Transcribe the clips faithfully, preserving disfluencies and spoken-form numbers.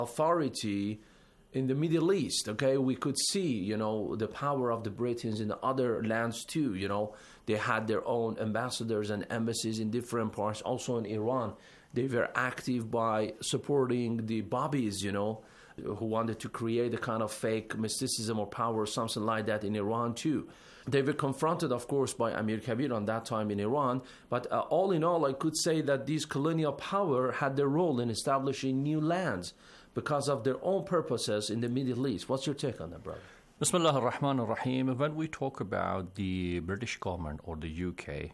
authority in the Middle East. Okay, we could see, you know, the power of the Britons in other lands too. You know, they had their own ambassadors and embassies in different parts. Also in Iran, they were active by supporting the Babis, you know, who wanted to create a kind of fake mysticism or power or something like that in Iran too. They were confronted, of course, by Amir Kabir on that time in Iran. But uh, all in all, I could say that these colonial power had their role in establishing new lands because of their own purposes in the Middle East. What's your take on that, brother? Bismillah ar-Rahman ar-Rahim. When we talk about the British government or the U K,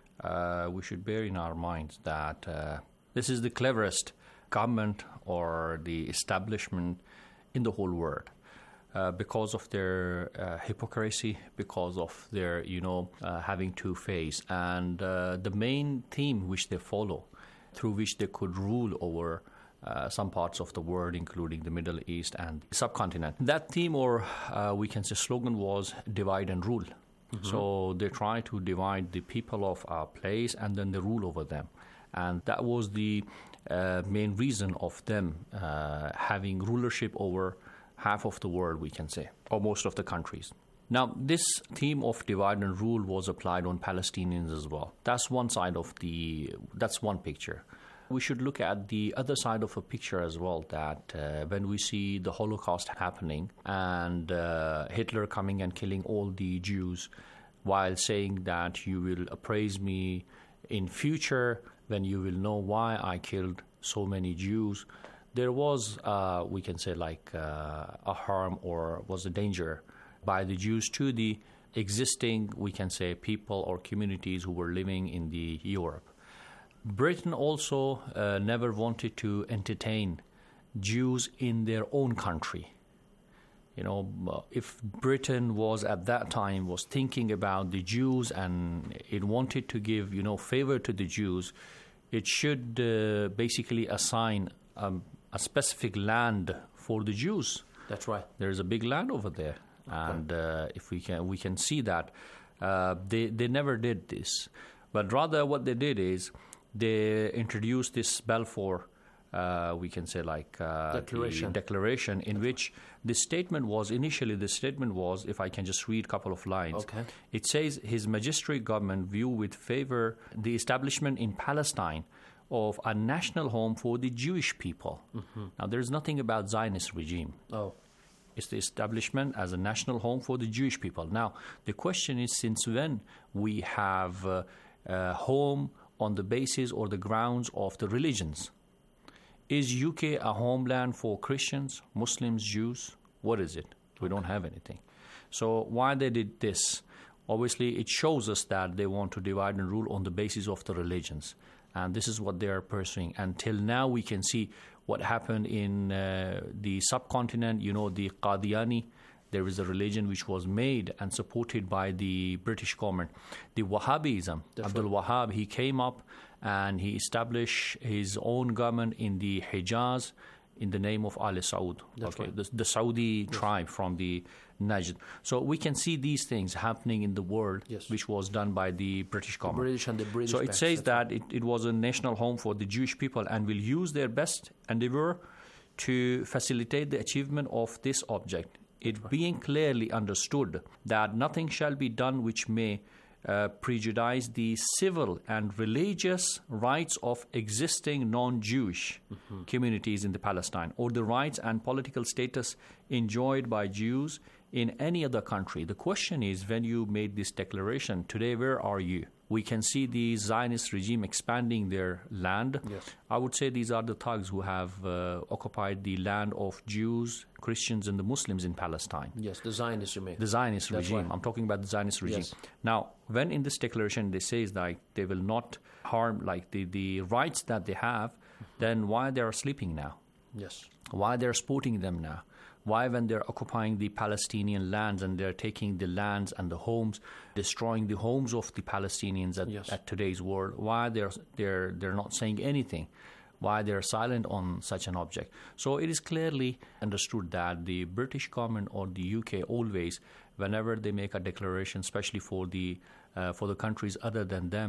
uh, we should bear in our minds that uh, this is the cleverest government or the establishment in the whole world. Uh, because of their uh, hypocrisy, because of their, you know, uh, having two faces, and uh, the main theme which they follow, through which they could rule over uh, some parts of the world, including the Middle East and the subcontinent. That theme, or uh, we can say slogan, was divide and rule. Mm-hmm. So they try to divide the people of our place and then they rule over them. And that was the uh, main reason of them uh, having rulership over half of the world, we can say, or most of the countries. Now, this theme of divide and rule was applied on Palestinians as well. That's one side of the, that's one picture. We should look at the other side of a picture as well, that uh, when we see the Holocaust happening and uh, Hitler coming and killing all the Jews while saying that you will appraise me in future when you will know why I killed so many Jews, there was, uh, we can say, like uh, a harm or was a danger by the Jews to the existing, we can say, people or communities who were living in the Europe. Britain also uh, never wanted to entertain Jews in their own country. You know, if Britain was at that time was thinking about the Jews and it wanted to give, you know, favor to the Jews, it should uh, basically assign um, a specific land for the Jews. That's right. There's a big land over there, and uh, if we can, we can see that uh, they they never did this, but rather what they did is they introduced this Balfour, uh, we can say like uh, declaration, declaration in That's which right. the statement was initially the statement was, if I can just read a couple of lines. Okay. It says His Majesty government view with favor the establishment in Palestine of a national home for the Jewish people. Mm-hmm. Now, there's nothing about Zionist regime. Oh. It's the establishment as a national home for the Jewish people. Now, the question is, since when we have uh, a home on the basis or the grounds of the religions? Is U K a homeland for Christians, Muslims, Jews? What is it? We don't have anything. So why they did this? Obviously, it shows us that they want to divide and rule on the basis of the religions. And this is what they are pursuing. Until now, we can see what happened in uh, the subcontinent. You know, the Qadiani, there is a religion which was made and supported by the British government. The Wahhabism, Abdul Wahhab, he came up and he established his own government in the Hijaz in the name of Al Saud, okay, right. the, the Saudi yes. tribe from the Najd. So we can see these things happening in the world, yes. which was done by the British government. The British and the British. So it says that it, it was a national home for the Jewish people and will use their best endeavor to facilitate the achievement of this object. It right. being clearly understood that nothing shall be done which may Uh, prejudice the civil and religious rights of existing non-Jewish mm-hmm. communities in the Palestine, or the rights and political status enjoyed by Jews in any other country. The question is, when you made this declaration, today where are you? We can see the Zionist regime expanding their land. Yes. I would say these are the thugs who have uh, occupied the land of Jews, Christians, and the Muslims in Palestine. Yes, the Zionist regime. The Zionist That's regime. Right. I'm talking about the Zionist regime. Yes. Now, when in this declaration they say like they will not harm like the, the rights that they have, mm-hmm. then why they are sleeping now? Yes. Why they're supporting them now? Why, when they're occupying the Palestinian lands and they're taking the lands and the homes, destroying the homes of the Palestinians at, yes. at today's world, why they're they're they're not saying anything? Why they're silent on such an object? So it is clearly understood that the British government or the U K always, whenever they make a declaration, especially for the uh, for the countries other than them,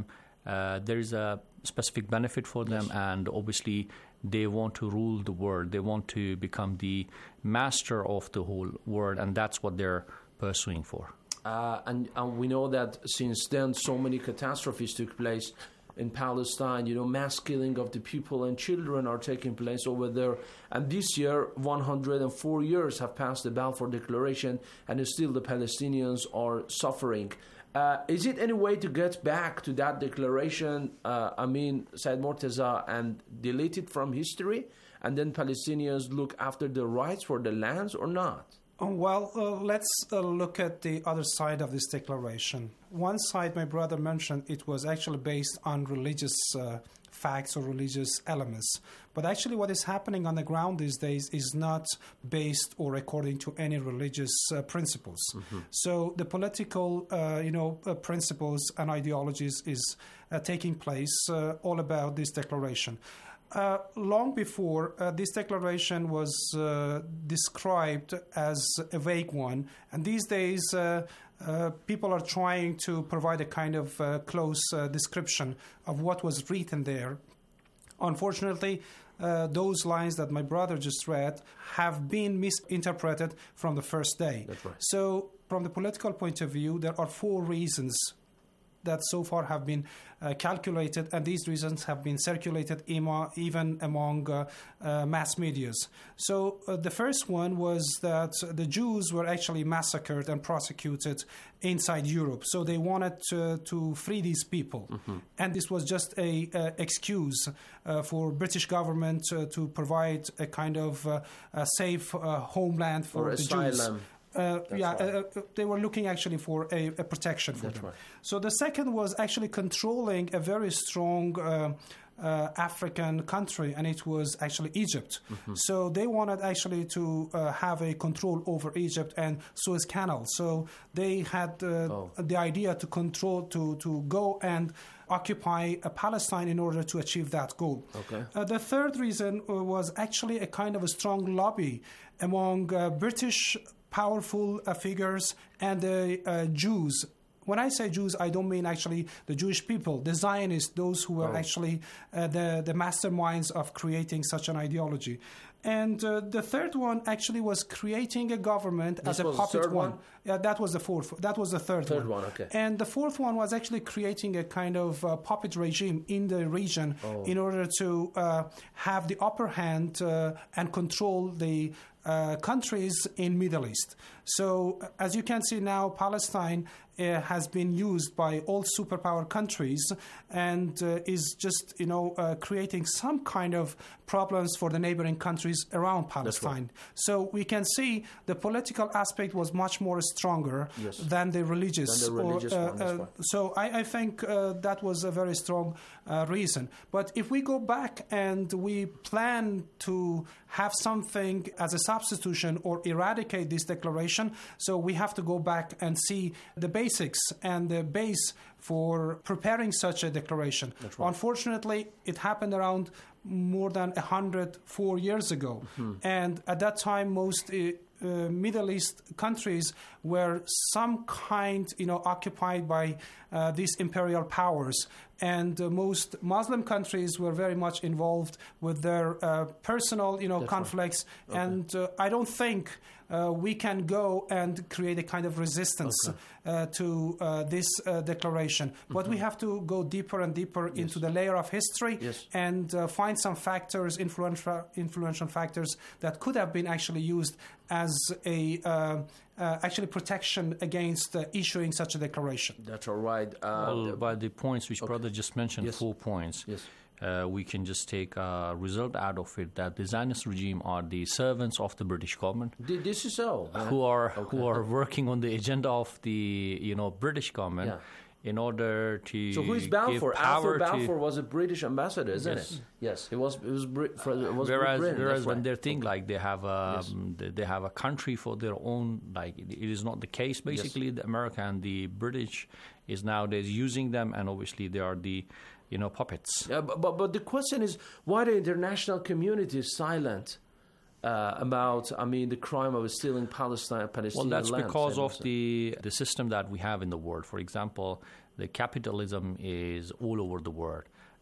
uh, there is a specific benefit for them, yes. and obviously they want to rule the world. They want to become the master of the whole world, and that's what they're pursuing for. Uh, and, and we know that since then, so many catastrophes took place in Palestine. You know, mass killing of the people and children are taking place over there. And this year, one hundred four years have passed the Balfour Declaration, and still the Palestinians are suffering. Uh, is it any way to get back to that declaration, uh, I mean, Said Mortaza, and delete it from history, and then Palestinians look after the rights for the lands, or not? Oh, well, uh, let's uh, look at the other side of this declaration. One side, my brother mentioned, it was actually based on religious uh, facts or religious elements. But actually what is happening on the ground these days is not based or according to any religious uh, principles. Mm-hmm. So the political, uh, you know, uh, principles and ideologies is uh, taking place uh, all about this declaration. Uh, long before, uh, this declaration was uh, described as a vague one, and these days uh, uh, people are trying to provide a kind of uh, close uh, description of what was written there. Unfortunately, uh, those lines that my brother just read have been misinterpreted from the first day. That's right. So, from the political point of view, there are four reasons that so far have been uh, calculated, and these reasons have been circulated emo- even among uh, uh, mass medias. So uh, the first one was that the Jews were actually massacred and prosecuted inside Europe. So they wanted to, to free these people. Mm-hmm. And this was just a uh, excuse uh, for British government uh, to provide a kind of uh, a safe uh, homeland for or the asylum. Jews. Uh, yeah, right. uh, they were looking actually for a, a protection for That's them. Right. So the second was actually controlling a very strong uh, uh, African country, and it was actually Egypt. Mm-hmm. So they wanted actually to uh, have a control over Egypt and Suez Canal. So they had uh, oh. the idea to control, to, to go and occupy uh, Palestine in order to achieve that goal. Okay. Uh, the third reason uh, was actually a kind of a strong lobby among uh, British powerful uh, figures and the uh, Jews. When I say Jews, I don't mean actually the Jewish people, the Zionists, those who were oh. actually uh, the, the masterminds of creating such an ideology. And uh, the third one actually was creating a government this as a was puppet the third one. one. Yeah, that was the fourth. That was the third, third one. one. Okay. And the fourth one was actually creating a kind of uh, puppet regime in the region oh. in order to uh, have the upper hand uh, and control the Uh, countries in Middle East. So as you can see now, Palestine uh, has been used by all superpower countries and uh, is just, you know, uh, creating some kind of problems for the neighboring countries around Palestine. Right. So we can see the political aspect was much more stronger yes. than the religious. Than the religious or, uh, one, that's uh, right. So I, I think uh, that was a very strong uh, reason. But if we go back and we plan to have something as a substitution or eradicate this declaration, so we have to go back and see the basics and the base for preparing such a declaration. That's right. Unfortunately, it happened around more than one hundred four years ago. Mm-hmm. And at that time, most uh, uh, Middle East countries were some kind, you know, occupied by uh, these imperial powers. And uh, most Muslim countries were very much involved with their uh, personal, you know, That's conflicts. Right. Okay. And uh, I don't think uh, we can go and create a kind of resistance okay. uh, to uh, this uh, declaration. Mm-hmm. But we have to go deeper and deeper yes. into the layer of history yes. and uh, find some factors, influential, influential factors that could have been actually used as a uh, uh, actually protection against uh, issuing such a declaration. That's all right. Uh, well, by the points which okay. brother just mentioned, yes. four points, yes. uh, we can just take a result out of it that the Zionist regime are the servants of the British government. This is so. Yeah. Who are okay. who are working on the agenda of the you know British government. Yeah. In order to so who is Balfour? give power Arthur Balfour to, was a British ambassador, isn't yes. it? Yes, he was. It was. Brit, for, it was whereas, Britain, whereas right. when they think okay. like they have a yes. um, they, they have a country for their own, like it is not the case. Basically, yes. the America and the British is nowadays using them, and obviously they are the you know puppets. Yeah, but but, but the question is, why the international community is silent uh, about, I mean, the crime of stealing Palestine, Palestinian Well, that's land, because Said of Mohsen. the the system that we have in the world. For example, the capitalism is all over the world,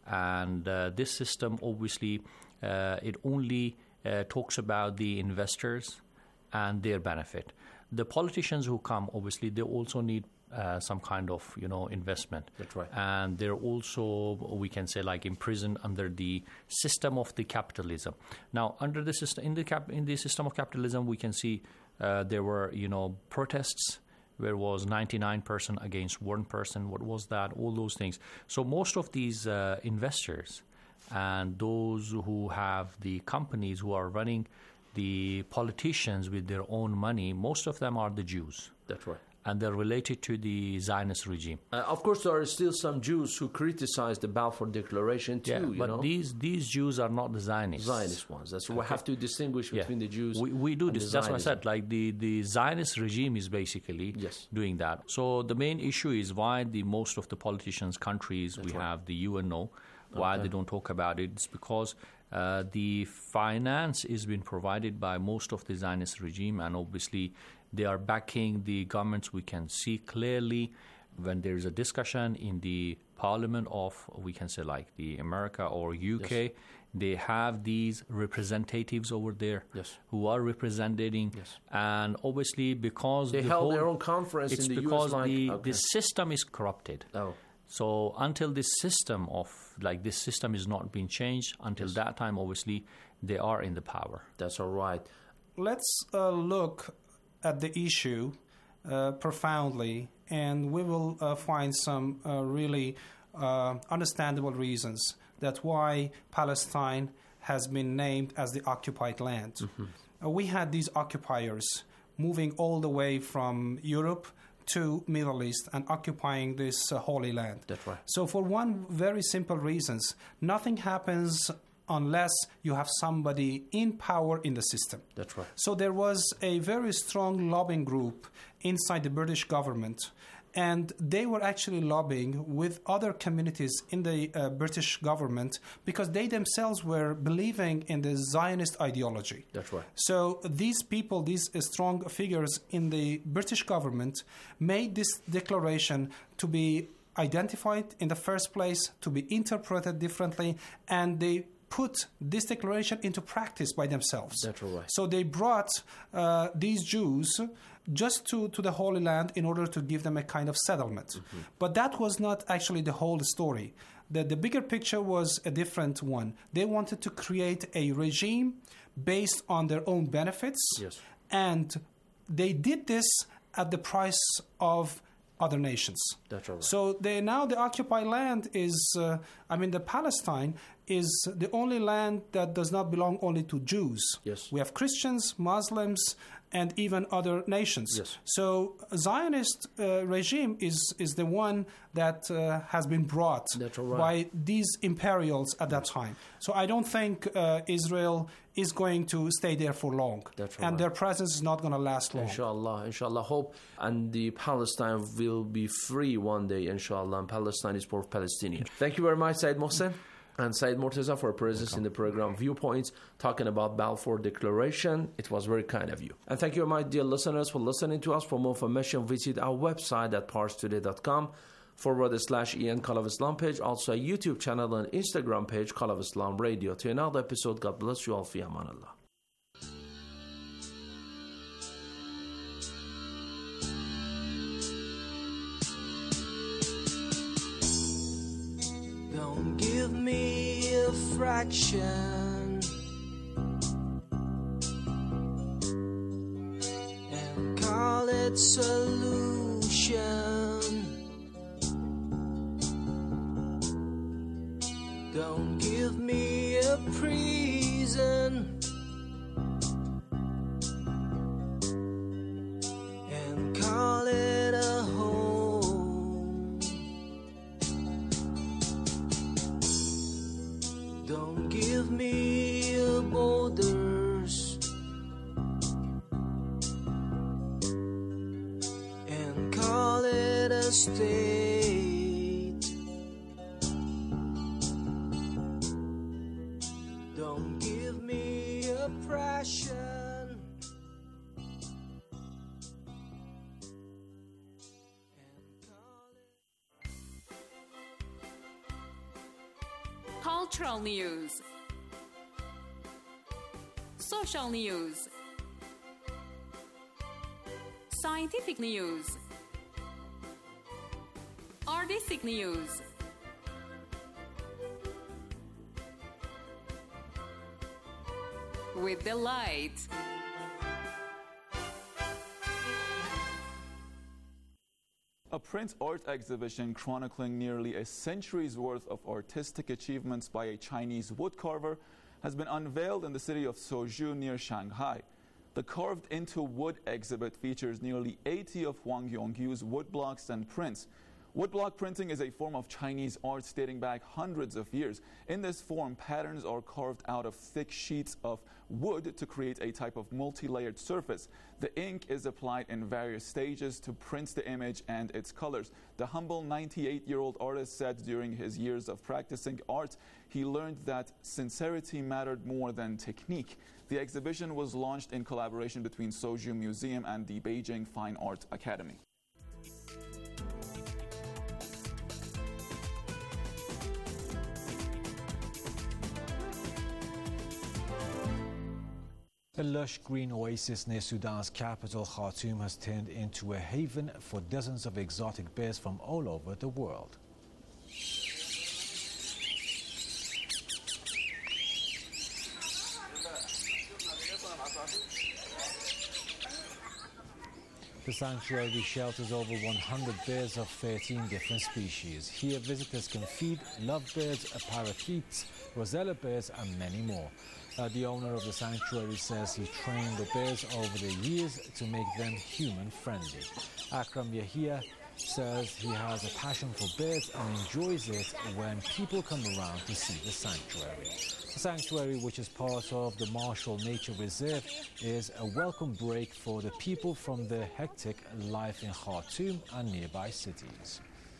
and uh, this system obviously uh, it only uh, talks about the investors and their benefit. The politicians who come, obviously, they also need uh, some kind of, you know, investment. That's right. And they're also, we can say, like imprisoned under the system of the capitalism. Now, under the system, in the cap, in the system of capitalism, we can see uh, there were, you know, protests where was ninety-nine percent against one person. What was that? All those things. So most of these uh, investors and those who have the companies who are running the politicians with their own money, most of them are the Jews. That's right. And they're related to the Zionist regime. Uh, of course, there are still some Jews who criticize the Balfour Declaration too. Yeah, you but know? these these Jews are not the Zionists. Zionist ones. That's we have to distinguish Yeah. between the Jews. We, we do and this. the That's what I Zionism. said. Like the, the Zionist regime is basically Yes. doing that. So the main issue is why the most of the politicians' countries we right. have the U N O, why they don't talk about it. It's because uh, the finance is being provided by most of the Zionist regime, and obviously they are backing the governments. We can see clearly when there is a discussion in the parliament of, we can say like the America or U K, Yes. they have these representatives over there Yes. who are representing, Yes. and obviously because They the held whole, their own conference it's in the U S. because like, the, okay. the system is corrupted. Oh, So until this system of like this system is not being changed, until that time, obviously they are in the power. that's all right. Let's uh, look at the issue uh, profoundly, and we will uh, find some uh, really uh, understandable reasons that why Palestine has been named as the occupied land. Mm-hmm. Uh, we had these occupiers moving all the way from Europe to Middle East and occupying this uh, holy land. That's right. So for one very simple reasons, nothing happens unless you have somebody in power in the system. That's right. So there was a very strong lobbying group inside the British government, and they were actually lobbying with other communities in the uh, British government because they themselves were believing in the Zionist ideology. That's right. So these people, these uh, strong figures in the British government, made this declaration to be identified in the first place, to be interpreted differently, and they put this declaration into practice by themselves. That's right. So they brought uh, these Jews just to, to the Holy Land in order to give them a kind of settlement. Mm-hmm. But that was not actually the whole story. The, the bigger picture was a different one. They wanted to create a regime based on their own benefits, Yes. and they did this at the price of other nations. That's all right. So they now the occupied land is, uh, I mean, the Palestine is the only land that does not belong only to Jews. Yes. We have Christians, Muslims, and even other nations. Yes. So Zionist uh, regime is is the one that uh, has been brought That's all right. by these imperials at that time. So I don't think uh, Israel is going to stay there for long. That's and right. their presence is not going to last long. Inshallah, inshallah, hope and the Palestine will be free one day, inshallah, and Palestine is for Palestinians. Thank you very much, Said Mohsen and Said Murtaza, for presence in the program Viewpoints, talking about Balfour Declaration. It was very kind of you. And thank you, my dear listeners, for listening to us. For more information, visit our website at pars today dot com forward slash En Call of Islam page, also a YouTube channel and Instagram page, Call of Islam Radio. To another episode, God bless you all. Fi aman Allah. Don't give me a fraction and call it solution. Don't give me a prison and call it a home. Don't give me a borders and call it a state. Don't give me a pressure Cultural news. Social news. Scientific news. Artistic news. With delight. A print art exhibition chronicling nearly a century's worth of artistic achievements by a Chinese woodcarver has been unveiled in the city of Suzhou near Shanghai. The Carved into Wood exhibit features nearly eighty of Huang Yongyu's woodblocks and prints. Woodblock printing is a form of Chinese art dating back hundreds of years. In this form, patterns are carved out of thick sheets of wood to create a type of multi-layered surface. The ink is applied in various stages to print the image and its colors. The humble ninety-eight-year-old artist said during his years of practicing art, he learned that sincerity mattered more than technique. The exhibition was launched in collaboration between Suzhou Museum and the Beijing Fine Art Academy. The lush green oasis near Sudan's capital, Khartoum, has turned into a haven for dozens of exotic birds from all over the world. The sanctuary shelters over one hundred birds of thirteen different species. Here, visitors can feed lovebirds, parakeets, rosella birds, and many more. Uh, the owner of the sanctuary says he trained the birds over the years to make them human-friendly. Akram Yahia says he has a passion for birds and enjoys it when people come around to see the sanctuary. The sanctuary, which is part of the Marshall Nature Reserve, is a welcome break for the people from the hectic life in Khartoum and nearby cities.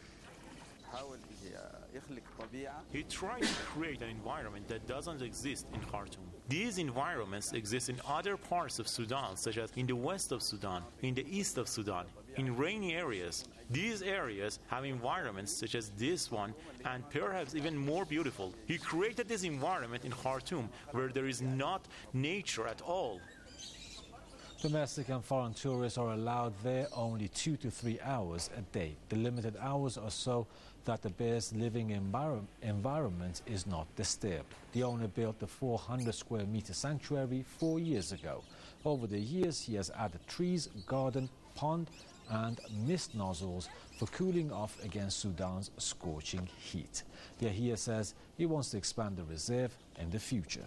He tried to create an environment that doesn't exist in Khartoum. These environments exist in other parts of Sudan, such as in the west of Sudan, in the east of Sudan, in rainy areas. These areas have environments such as this one, and perhaps even more beautiful. He created this environment in Khartoum where there is not nature at all. Domestic and foreign tourists are allowed there only two to three hours a day. The limited hours are so that the bears' living envir- environment is not disturbed. The owner built the four hundred square meter sanctuary four years ago. Over the years, he has added trees, garden, pond, and mist nozzles for cooling off against Sudan's scorching heat. Yahia says he wants to expand the reserve in the future.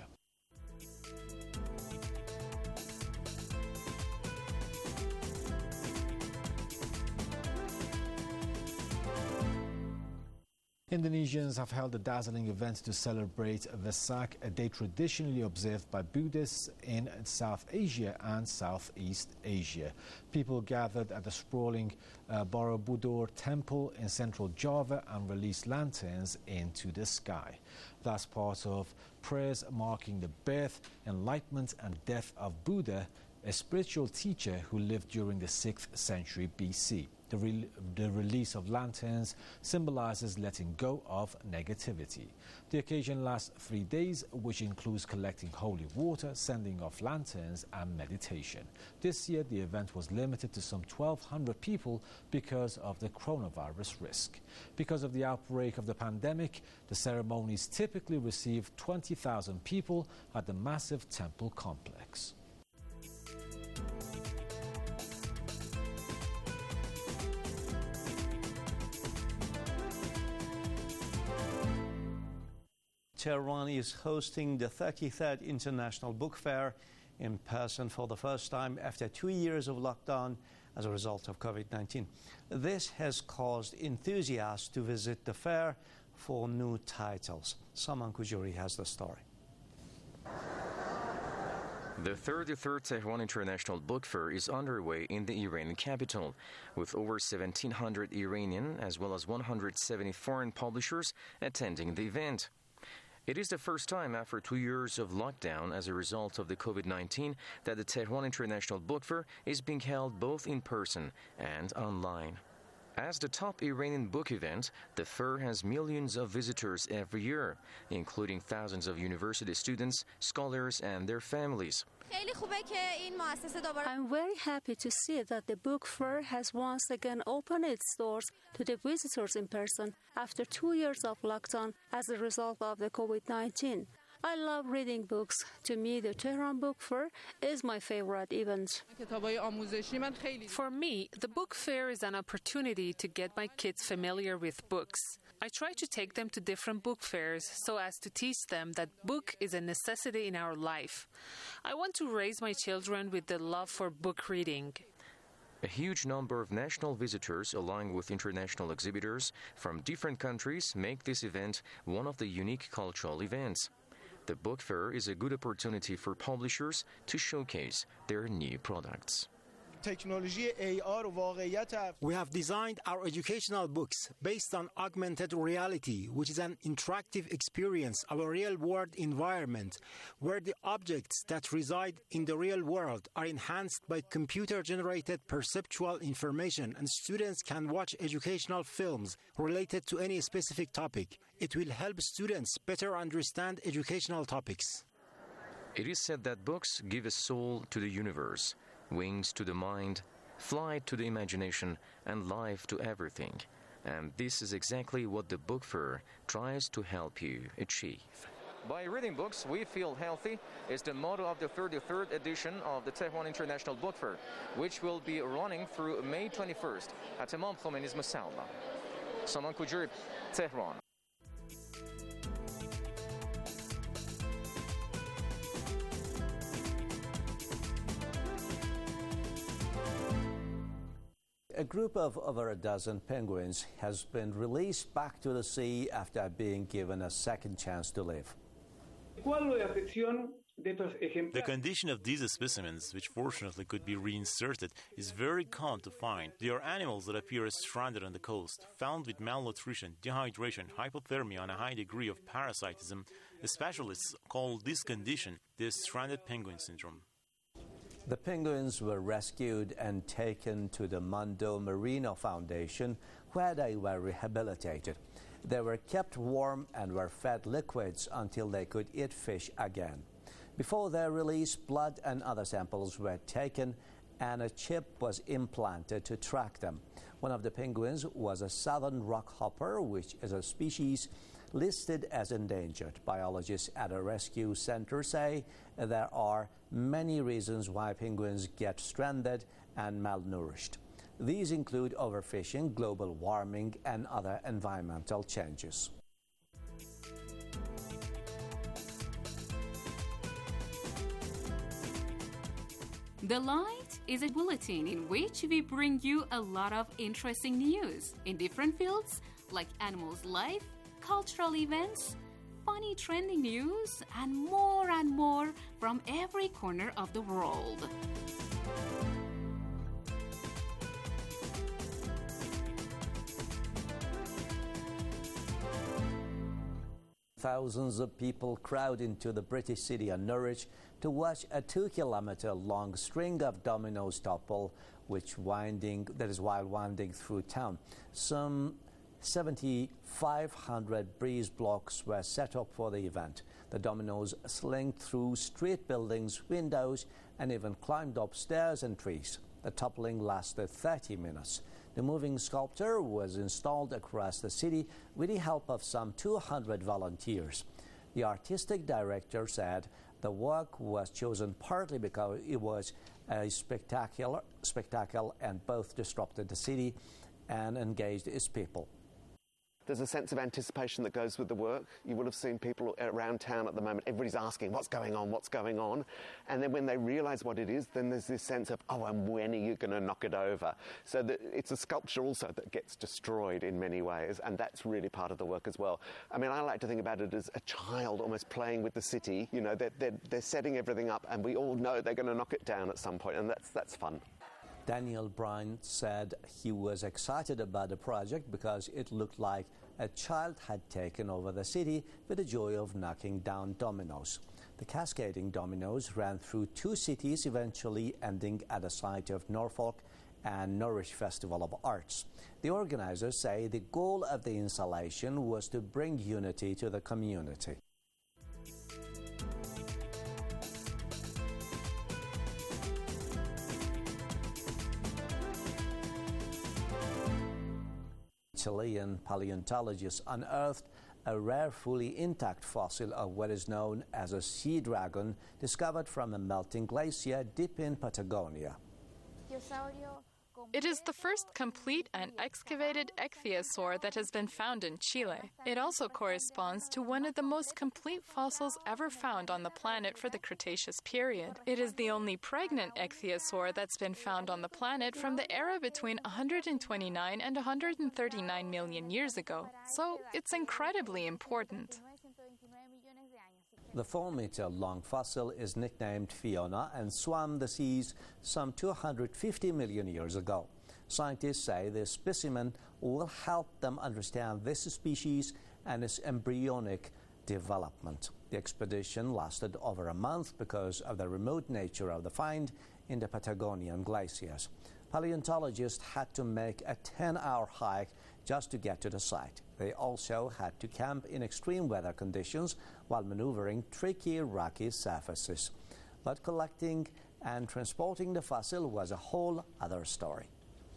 Indonesians have held a dazzling event to celebrate Vesak, a day traditionally observed by Buddhists in South Asia and Southeast Asia. People gathered at the sprawling uh, Borobudur temple in central Java and released lanterns into the sky. That's part of prayers marking the birth, enlightenment and death of Buddha, a spiritual teacher who lived during the sixth century B C. The, re- the release of lanterns symbolizes letting go of negativity. The occasion lasts three days, which includes collecting holy water, sending off lanterns, and meditation. This year, the event was limited to some twelve hundred people because of the coronavirus risk. Because of the outbreak of the pandemic, the ceremonies typically receive twenty thousand people at the massive temple complex. Tehran is hosting the thirty-third International Book Fair in person for the first time after two years of lockdown as a result of COVID nineteen. This has caused enthusiasts to visit the fair for new titles. Saman Kujuri has the story. The thirty-third Tehran International Book Fair is underway in the Iranian capital, with over seventeen hundred Iranian as well as one hundred seventy foreign publishers attending the event. It is the first time after two years of lockdown as a result of the COVID nineteen that the Tehran International Book Fair is being held both in person and online. As the top Iranian book event, the fair has millions of visitors every year, including thousands of university students, scholars, and their families. I'm very happy to see that the book fair has once again opened its doors to the visitors in person after two years of lockdown as a result of the COVID nineteen. I love reading books. To me, the Tehran Book Fair is my favorite event. For me, the book fair is an opportunity to get my kids familiar with books. I try to take them to different book fairs so as to teach them that book is a necessity in our life. I want to raise my children with the love for book reading. A huge number of national visitors, along with international exhibitors from different countries, make this event one of the unique cultural events. The book fair is a good opportunity for publishers to showcase their new products. We have designed our educational books based on augmented reality, which is an interactive experience of a real-world environment where the objects that reside in the real world are enhanced by computer-generated perceptual information, and students can watch educational films related to any specific topic. It will help students better understand educational topics. It is said that books give a soul to the universe, wings to the mind, flight to the imagination, and life to everything. And this is exactly what the book fair tries to help you achieve. By reading books, we feel healthy is the motto of the thirty-third edition of the Tehran International Book Fair, which will be running through May twenty-first at Imam Khomeini's Musalla. Saman Kujib, Tehran. A group of over a dozen penguins has been released back to the sea after being given a second chance to live. The condition of these specimens, which fortunately could be reinserted, is very common to find. They are animals that appear stranded on the coast, found with malnutrition, dehydration, hypothermia, and a high degree of parasitism. Specialists call this condition the stranded penguin syndrome. The penguins were rescued and taken to the Mondo Marino Foundation, where they were rehabilitated. They were kept warm and were fed liquids until they could eat fish again. Before their release, blood and other samples were taken, and a chip was implanted to track them. One of the penguins was a southern rockhopper, which is a species listed as endangered. Biologists at a rescue center say there are many reasons why penguins get stranded and malnourished. These include overfishing, global warming, and other environmental changes. The Light is a bulletin in which we bring you a lot of interesting news in different fields like animals' life, cultural events, funny trending news, and more and more from every corner of the world. Thousands of people crowd into the British city of Norwich to watch a two-kilometer long string of dominoes topple, which winding that is while winding through town. Some seven thousand five hundred breeze blocks were set up for the event. The dominoes slinked through street buildings, windows, and even climbed up stairs and trees. The toppling lasted thirty minutes. The moving sculpture was installed across the city with the help of some two hundred volunteers. The artistic director said the work was chosen partly because it was a spectacular spectacle and both disrupted the city and engaged its people. There's a sense of anticipation that goes with the work. You would have seen people around town at the moment, everybody's asking, what's going on, what's going on? And then when they realise what it is, then there's this sense of, oh, and when are you going to knock it over? So that it's a sculpture also that gets destroyed in many ways, and that's really part of the work as well. I mean, I like to think about it as a child almost playing with the city. You know, they're, they're, they're setting everything up, and we all know they're going to knock it down at some point, and that's, that's fun. Daniel Bryan said he was excited about the project because it looked like a child had taken over the city with the joy of knocking down dominoes. The cascading dominoes ran through two cities, eventually ending at the site of Norfolk and Norwich Festival of Arts. The organizers say the goal of the installation was to bring unity to the community. Chilean paleontologists unearthed a rare fully intact fossil of what is known as a sea dragon discovered from a melting glacier deep in Patagonia. It is the first complete and excavated ichthyosaur that has been found in Chile. It also corresponds to one of the most complete fossils ever found on the planet for the Cretaceous period. It is the only pregnant ichthyosaur that's been found on the planet from the era between one hundred twenty-nine and one hundred thirty-nine million years ago. So it's incredibly important. The four-meter-long fossil is nicknamed Fiona and swam the seas some two hundred fifty million years ago. Scientists say this specimen will help them understand this species and its embryonic development. The expedition lasted over a month because of the remote nature of the find in the Patagonian glaciers. Paleontologists had to make a ten-hour hike just to get to the site. They also had to camp in extreme weather conditions while maneuvering tricky, rocky surfaces. But collecting and transporting the fossil was a whole other story.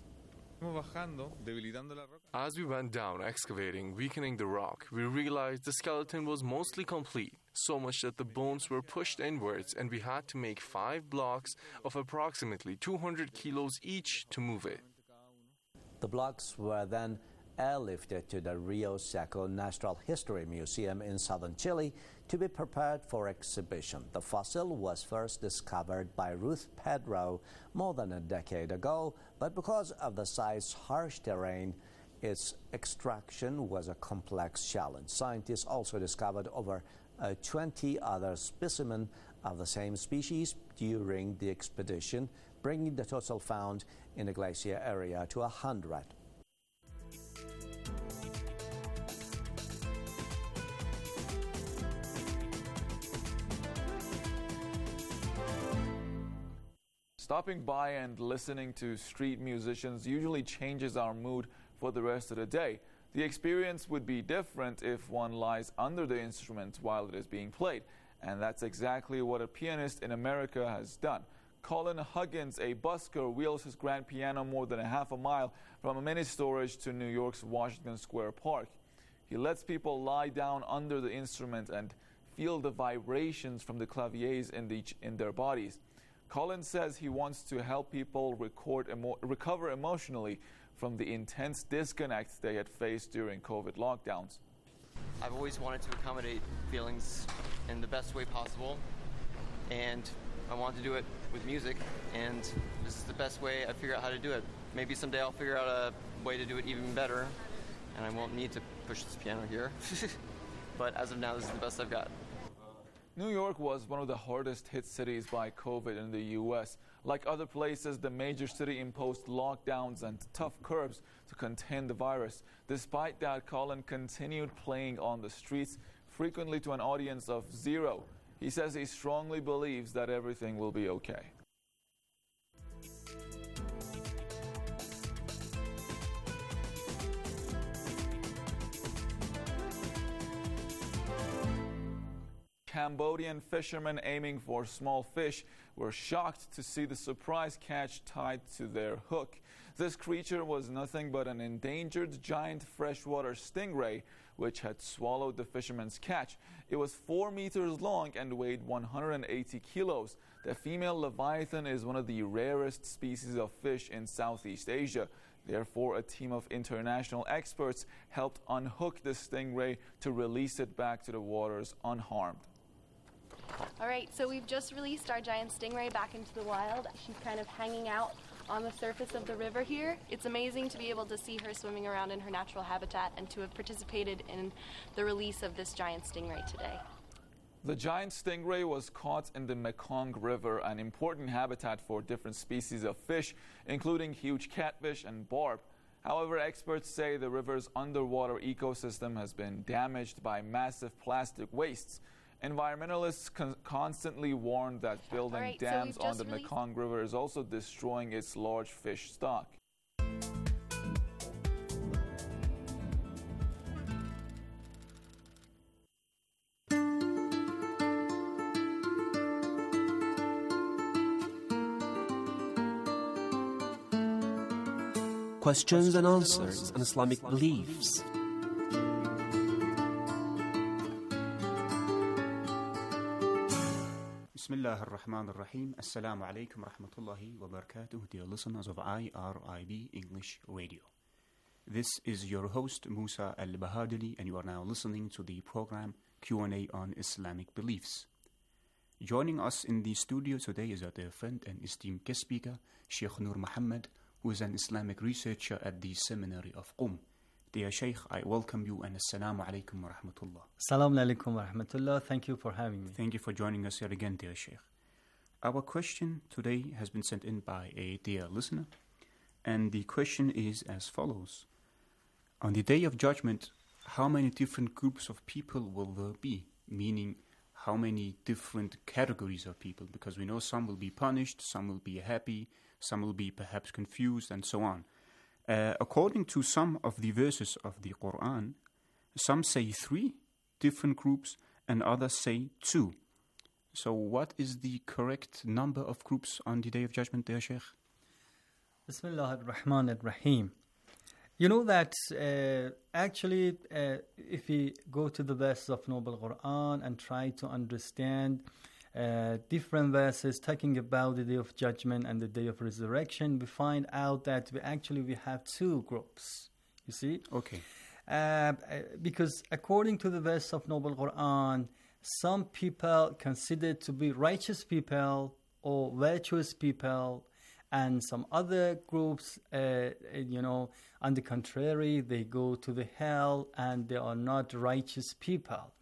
As we went down excavating, weakening the rock, we realized the skeleton was mostly complete, so much that the bones were pushed inwards and we had to make five blocks of approximately two hundred kilos each to move it. The blocks were then airlifted to the Rio Seco Natural History Museum in southern Chile to be prepared for exhibition. The fossil was first discovered by Ruth Pedro more than a decade ago, but because of the site's harsh terrain, its extraction was a complex challenge. Scientists also discovered over uh, twenty other specimens of the same species during the expedition, bringing the total found in the glacier area to one hundred. Stopping by and listening to street musicians usually changes our mood for the rest of the day. The experience would be different if one lies under the instrument while it is being played, and that's exactly what a pianist in America has done. Colin Huggins, a busker, wheels his grand piano more than a half a mile from a mini storage to New York's Washington Square Park. He lets people lie down under the instrument and feel the vibrations from the claviers in, the, in their bodies. Colin says he wants to help people record emo- recover emotionally from the intense disconnect they had faced during COVID lockdowns. I've always wanted to accommodate feelings in the best way possible, and I want to do it with music, and this is the best way I figure out how to do it. Maybe someday I'll figure out a way to do it even better, and I won't need to push this piano here. But as of now, this is the best I've got. New York was one of the hardest hit cities by COVID in the U S. Like other places, the major city imposed lockdowns and tough curbs to contain the virus. Despite that, Colin continued playing on the streets, frequently to an audience of zero. He says he strongly believes that everything will be okay. Cambodian fishermen aiming for small fish were shocked to see the surprise catch tied to their hook. This creature was nothing but an endangered giant freshwater stingray, which had swallowed the fisherman's catch. It was four meters long and weighed one hundred eighty kilos. The female leviathan is one of the rarest species of fish in Southeast Asia. Therefore, a team of international experts helped unhook the stingray to release it back to the waters unharmed. All right, so we've just released our giant stingray back into the wild. She's kind of hanging out on the surface of the river here. It's amazing to be able to see her swimming around in her natural habitat and to have participated in the release of this giant stingray today. The giant stingray was caught in the Mekong River, an important habitat for different species of fish, including huge catfish and barb. However, experts say the river's underwater ecosystem has been damaged by massive plastic wastes. Environmentalists con- constantly warn that building right, so dams we've on the just released- Mekong River is also destroying its large fish stock. Questions and answers on Islamic beliefs. Bismillah ar-Rahman ar-Rahim. Assalamu alaikum wa rahmatullahi wa barakatuh, dear listeners of I R I B English Radio. This is your host, Musa al-Bahadili, and you are now listening to the program Q and A on Islamic Beliefs. Joining us in the studio today is our dear friend and esteemed guest speaker, Sheikh Nur Muhammad, who is an Islamic researcher at the Seminary of Qum. Dear Sheikh, I welcome you and Assalamu alaikum wa rahmatullah. Assalamu alaikum wa rahmatullah. Thank you for having me. Thank you for joining us here again, dear Sheikh. Our question today has been sent in by a dear listener, and the question is as follows. On the Day of Judgment, how many different groups of people will there be? Meaning, how many different categories of people? Because we know some will be punished, some will be happy, some will be perhaps confused, and so on. Uh, according to some of the verses of the Quran, some say three different groups and others say two. So what is the correct number of groups on the Day of Judgment, dear Sheikh? Bismillah ar-Rahman ar-Rahim. You know that uh, actually uh, if we go to the verses of Noble Quran and try to understand uh, different verses talking about the Day of Judgment and the Day of Resurrection, we find out that we actually we have two groups, you see? Okay. Uh, because according to the verse of Noble Quran, some people considered to be righteous people or virtuous people, and some other groups, uh, you know, on the contrary, they go to the hell and they are not righteous people.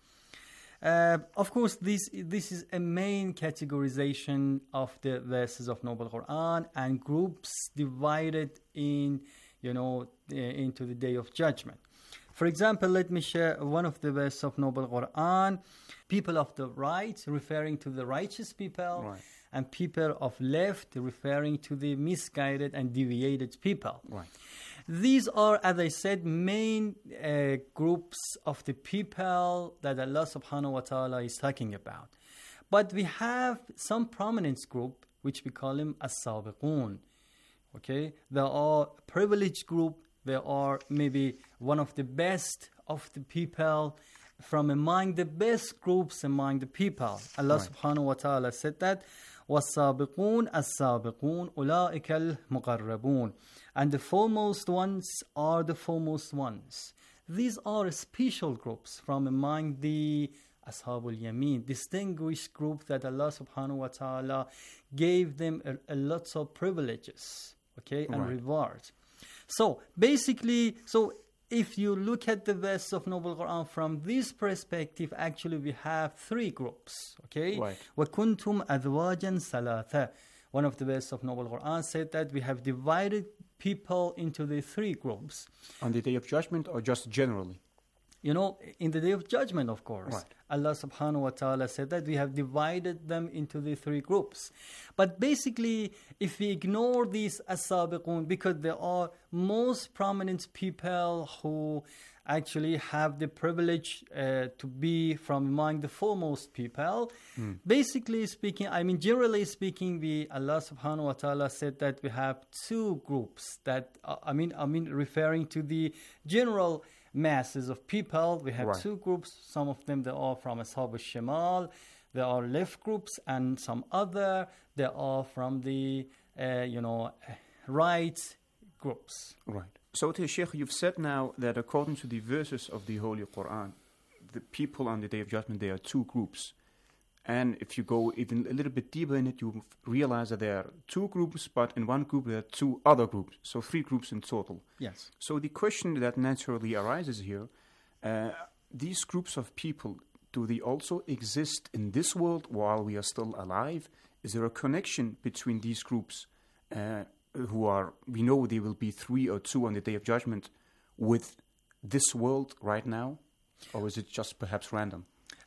Uh, of course, this this is a main categorization of the verses of Noble Quran and groups divided in, you know, uh, into the Day of Judgment. For example, let me share one of the verses of Noble Quran. People of the right, referring to the righteous people, Right. and people of left, referring to the misguided and deviated people. Right. These are, as I said, main uh, groups of the people that Allah subhanahu wa ta'ala is talking about. But we have some prominent group, which we call them as-sabiqun. Okay? They are a privileged group. They are maybe one of the best of the people, from among the best groups among the people. Allah Right. subhanahu wa ta'ala said that, وَالسَّابِقُونَ السَّابِقُونَ أُولَٰئِكَ الْمُقَرَّبُونَ. And the foremost ones are the foremost ones. These are special groups from among the Ashabul Yameen, distinguished group that Allah subhanahu wa ta'ala gave them a, a lots of privileges, okay, and Right. rewards. So basically, so if you look at the verse of Noble Quran from this perspective, actually we have three groups, okay? Right. وَكُنْتُمْ أَذْوَاجًا ثَلَاثًا. One of the verses of Noble Quran said that we have divided people into the three groups. On the Day of Judgment or just generally? You know, in the Day of Judgment, of course. Right. Allah subhanahu wa ta'ala said that we have divided them into the three groups. But basically, if we ignore these as-sabiqun, because there are most prominent people who actually have the privilege uh, to be from among the foremost people, Hmm. basically speaking, I mean, generally speaking, we, Allah subhanahu wa ta'ala said that we have two groups that, uh, I mean, I mean, referring to the general masses of people. We have Right. two groups. Some of them, they are from Ashab al-Shimal. There are left groups, and some other, they are from the, uh, you know, right groups. Right. So, dear Sheikh, you've said now that according to the verses of the Holy Quran, the people on the Day of Judgment, there are two groups. And if you go even a little bit deeper in it, you realize that there are two groups, but in one group there are two other groups. So three groups in total. Yes. So the question that naturally arises here, uh, these groups of people, do they also exist in this world while we are still alive? Is there a connection between these groups uh, who are, we know there will be three or two on the Day of Judgment, with this world right now? Or is it just perhaps random?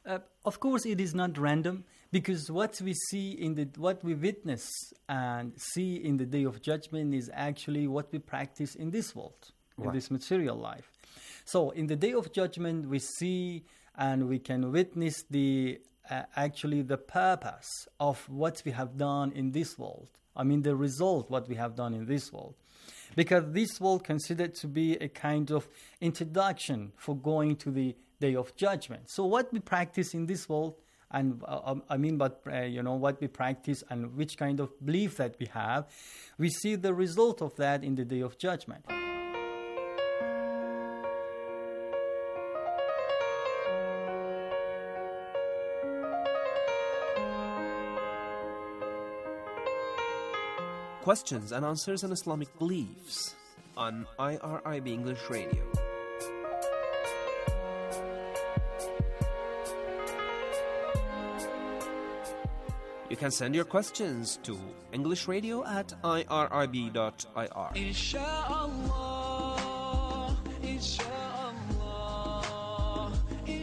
Uh, of course, it is not random, because what we see in the what we witness and see in the Day of Judgment is actually what we practice in this world, right. in this material life. So, in the Day of Judgment, we see and we can witness the uh, actually the purpose of what we have done in this world. I mean, the result what we have done in this world. Because this world considered to be a kind of introduction for going to the Day of Judgment. So what we practice in this world, and uh, I mean, but uh, you know, what we practice and which kind of belief that we have, we see the result of that in the Day of Judgment. Questions and answers on Islamic beliefs on I R I B English Radio. You can send your questions to English Radio at I R I B dot I R. Inshallah, inshallah,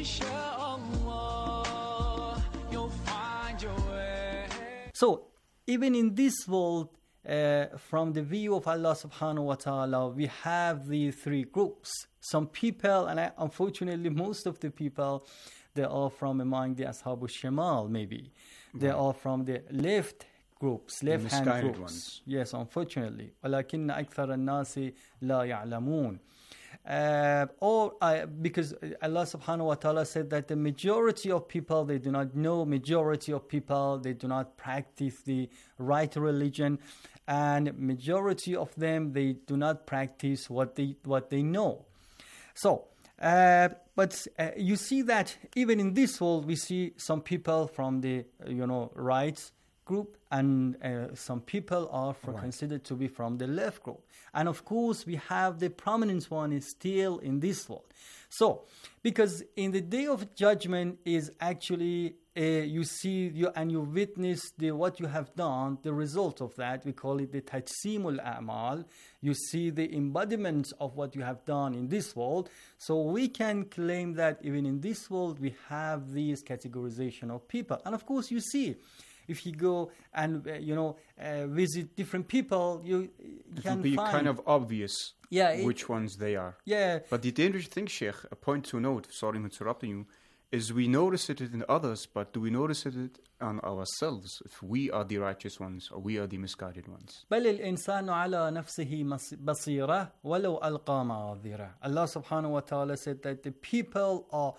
inshallah, you'll find your way. So, even in this world, Uh, from the view of Allah subhanahu wa ta'ala, we have the three groups. Some people, and I, unfortunately most of the people, they are from among the Ashab al-Shimal maybe. Right. They are from the left groups, left-hand groups. Ones. Yes, unfortunately. وَلَكِنَّ أَكْثَرَ النَّاسِ لَا يَعْلَمُونَ. Uh, or uh, because Allah subhanahu wa ta'ala said that the majority of people, they do not know, majority of people, they do not practice the right religion, and majority of them, they do not practice what they what they know. So, uh, but uh, you see that even in this world, we see some people from the, you know, right group, and uh, some people are for right. considered to be from the left group. And of course, we have the prominent one is still in this world. So, because in the Day of Judgment is actually, uh, you see you and you witness the what you have done, the result of that, we call it the Tajsimul A'mal. You see the embodiment of what you have done in this world. So we can claim that even in this world, we have these categorization of people. And of course, you see, if you go and, uh, you know, uh, visit different people, you, you it can will be find... kind of obvious yeah, it, which ones they are. Yeah. But the dangerous thing, Sheikh, a point to note, sorry I'm interrupting you, is we notice it in others, but do we notice it on ourselves, if we are the righteous ones or we are the misguided ones? بل الإنسان على نفسه بصيرة ولو ألقى معاذيره. Allah subhanahu wa ta'ala said that the people are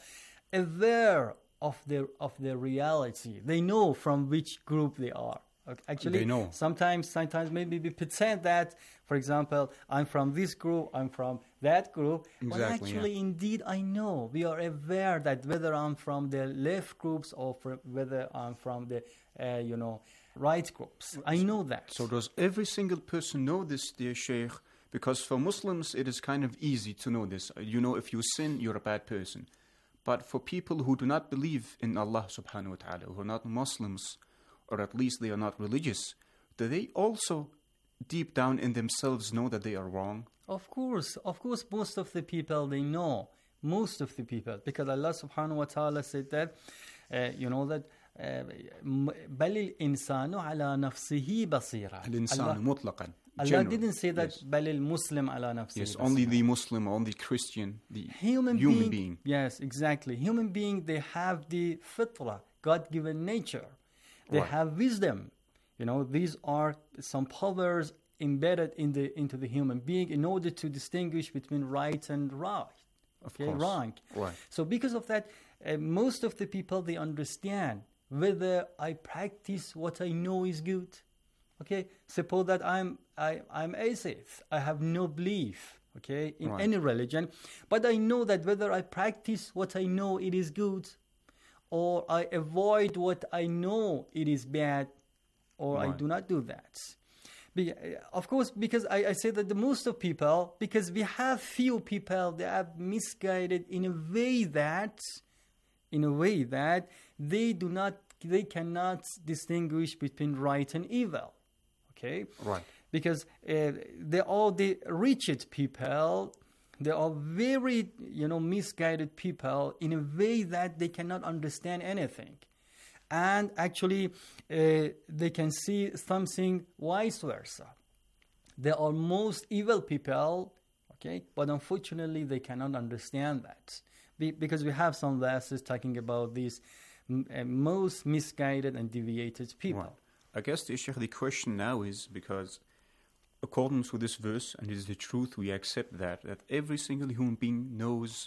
aware of their of their reality. They know from which group they are. Okay. Actually, they know. sometimes sometimes maybe we pretend that, for example, I'm from this group, I'm from that group. Exactly, but actually, yeah. indeed, I know. We are aware that whether I'm from the left groups or from whether I'm from the, uh, you know, right groups. I know that. So does every single person know this, dear Sheikh? Because for Muslims, it is kind of easy to know this. You know, if you sin, you're a bad person. But for people who do not believe in Allah subhanahu wa ta'ala, who are not Muslims, or at least they are not religious, do they also deep down in themselves know that they are wrong? Of course, of course, most of the people, they know. Most of the people. Because Allah subhanahu wa ta'ala said that, uh, you know that, بَلِ الْإِنسَانُ عَلَى نَفْسِهِ بَصِيرًا. الْإِنسَانُ مُطْلَقًا. Allah General. didn't say that yes. بَلِ الْمُسْلِمْ عَلَى نَفْسِهِ Yes, بَصِيرًا. only the Muslim, only Christian, the human, human being, being. Yes, exactly. Human being, they have the fitra, God-given nature. They Right. have wisdom. You know, these are some powers embedded in the into the human being in order to distinguish between right and right. Okay, Of course. wrong. Right. So because of that, uh, most of the people, they understand whether I practice what I know is good. Okay, suppose that I'm I, I'm atheist. I have no belief, okay, in Right. any religion, but I know that whether I practice what I know it is good, or I avoid what I know it is bad, or I Right. do not do that. Be, of course, because I, I say that the most of people, because we have few people that are misguided in a way that, in a way that they do not, they cannot distinguish between right and evil. Okay? Right. Because uh, they all the richest people, They are very, you know, misguided people in a way that they cannot understand anything. And actually, uh, they can see something vice versa. They are most evil people, okay, but unfortunately, they cannot understand that. Be- because we have some verses talking about these m- uh, most misguided and deviated people. Right. I guess the, the question now is because according to this verse, and it is the truth, we accept that, that every single human being knows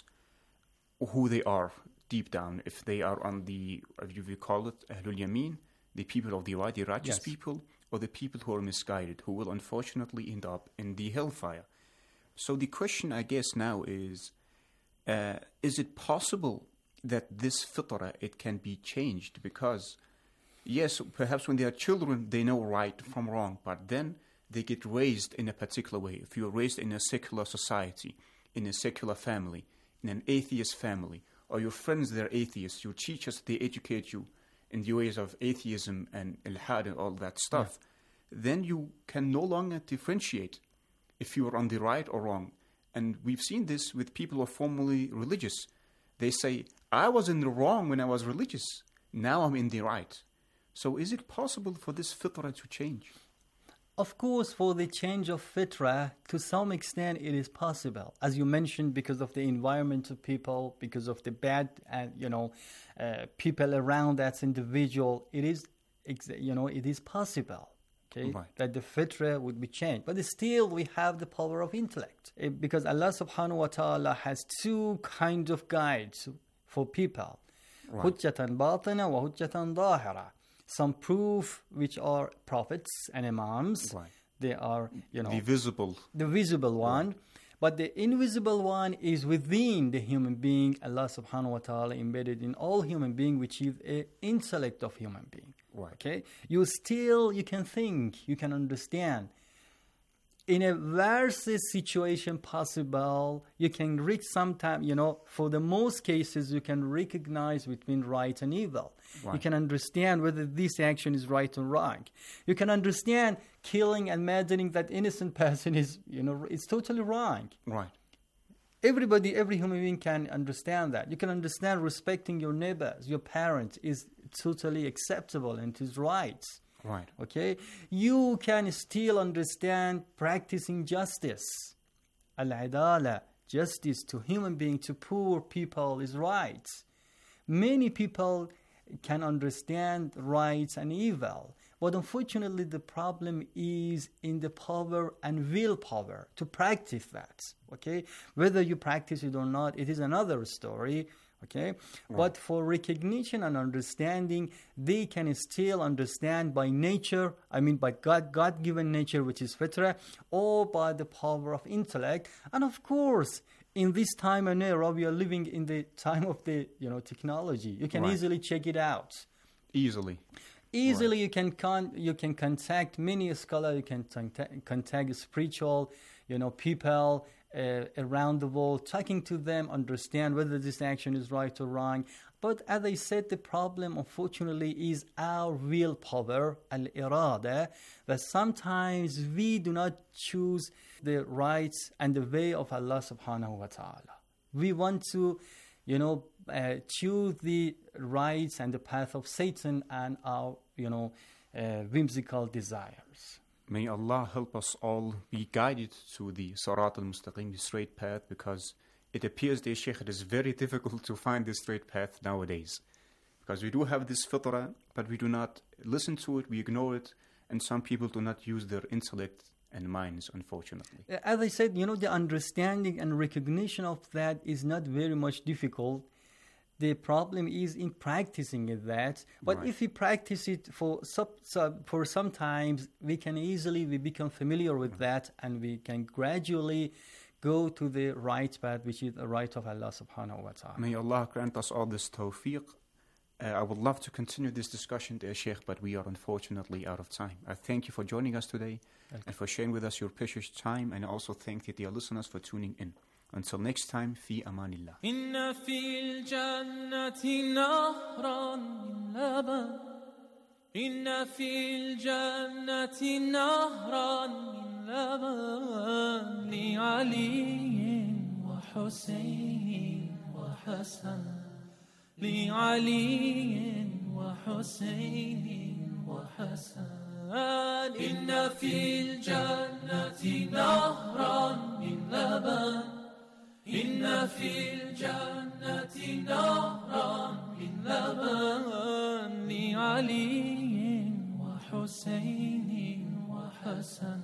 who they are deep down. If they are on the, if you call it, Ahlul Yameen, the people of the right, the righteous Yes. people, or the people who are misguided, who will unfortunately end up in the hellfire. So the question, I guess, now is, uh, is it possible that this fitrah, it can be changed? Because, yes, perhaps when they are children, they know right from wrong, but then they get raised in a particular way. If you're raised in a secular society, in a secular family, in an atheist family, or your friends, they're atheists, your teachers, they educate you in the ways of atheism and ilhad and all that stuff, yeah. then you can no longer differentiate if you are on the right or wrong. And we've seen this with people who are formerly religious. They say, I was in the wrong when I was religious. Now I'm in the right. So is it possible for this fitrah to change? Of course, for the change of fitrah, to some extent it is possible. As you mentioned, because of the environment of people, because of the bad, uh, you know, uh, people around that individual, it is, you know, it is possible, okay, right. that the fitrah would be changed. But still, we have the power of intellect. It, because Allah subhanahu wa ta'ala has two kinds of guides for people. Hujjatan batina wa hujjatan dhahira. Some proof which are prophets and imams. Right. They are, you know, the visible, the visible one. Right. But the invisible one is within the human being. Allah subhanahu wa ta'ala embedded in all human being, which is the intellect of human being. Right. Okay? You still, you can think, you can understand. In a worst situation possible, you can reach sometime, you know, for the most cases, you can recognize between right and evil. Right. You can understand whether this action is right or wrong. You can understand killing and murdering that innocent person is, you know, it's totally wrong. Right. Everybody, every human being can understand that. You can understand respecting your neighbors, your parents is totally acceptable and it is right. Right. Okay? You can still understand practicing justice. Al-adala, justice to human being, to poor people is right. Many people can understand right and evil. But unfortunately, the problem is in the power and willpower to practice that. Okay? Whether you practice it or not, it is another story. Okay, right. But for recognition and understanding, they can still understand by nature, I mean by God, God-given nature, which is fitrah, or by the power of intellect. And of course, in this time and era, we are living in the time of the, you know, technology. You can right. easily check it out. Easily. Easily, right. you can con- you can contact many scholars. You can t- contact spiritual, you know, people. Uh, around the world, talking to them, understand whether this action is right or wrong. But as I said, the problem, unfortunately, is our willpower, al-irada, that sometimes we do not choose the rights and the way of Allah subhanahu wa ta'ala. We want to, you know, uh, choose the rights and the path of Satan and our, you know, uh, whimsical desires. May Allah help us all be guided to the Sirat al-Mustaqim, the straight path, because it appears, dear Shaykh, it is very difficult to find the straight path nowadays. Because we do have this fitrah, but we do not listen to it, we ignore it, and some people do not use their intellect and minds, unfortunately. As I said, you know, the understanding and recognition of that is not very much difficult. The problem is in practicing it that. But right. if we practice it for sub, sub, for some times, we can easily we become familiar with right. that, and we can gradually go to the right path, which is the right of Allah subhanahu wa ta'ala. May Allah grant us all this tawfiq. Uh, I would love to continue this discussion, dear Sheikh, but we are unfortunately out of time. I thank you for joining us today okay. and for sharing with us your precious time, and I also thank the dear listeners for tuning in. Until next time, في أمان الله. إن في الجنة نهرا من لبن إن في الجنة نهرا من لبن لعلي وحسين وحسن لعلي وحسين وحسن إن في الجنة نهرا من لبن إن في الجنة نهرا من لبن لعلي وحسين وحسن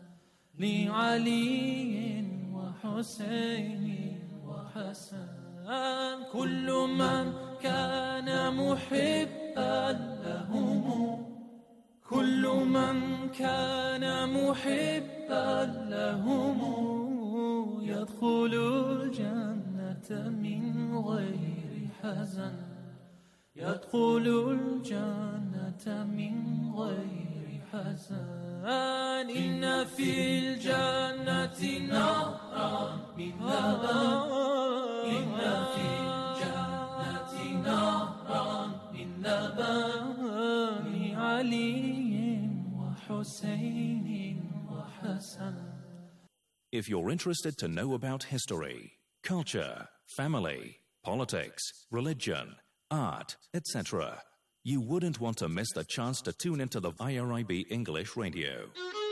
لعلي وحسين وحسن كل من كان محبا لهم كل من كان محبا لهم يدخل الجنة من غير حزن يدخل الجنة من غير حزن إن في الجنة نهرا من لبن إن في الجنة نهرا من لبن لعلي وحسين وحسن. If you're interested to know about history, culture, family, politics, religion, art, et cetera, you wouldn't want to miss the chance to tune into the I R I B English Radio.